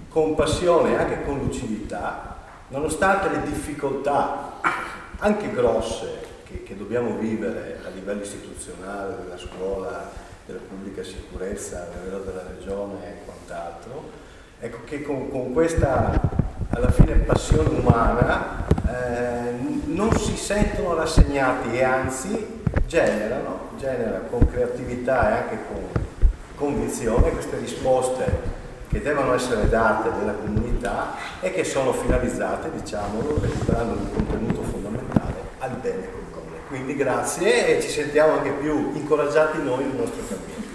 con passione e anche con lucidità, nonostante le difficoltà, anche grosse, che dobbiamo vivere a livello istituzionale, della scuola, della pubblica sicurezza, a livello della regione e quant'altro, ecco che con questa, alla fine, passione umana non si sentono rassegnati e anzi generano con creatività e anche con convinzione queste risposte che devono essere date nella comunità e che sono finalizzate, diciamolo, recuperando un contenuto fondamentale al bene comune. Quindi grazie e ci sentiamo anche più incoraggiati noi nel nostro cammino.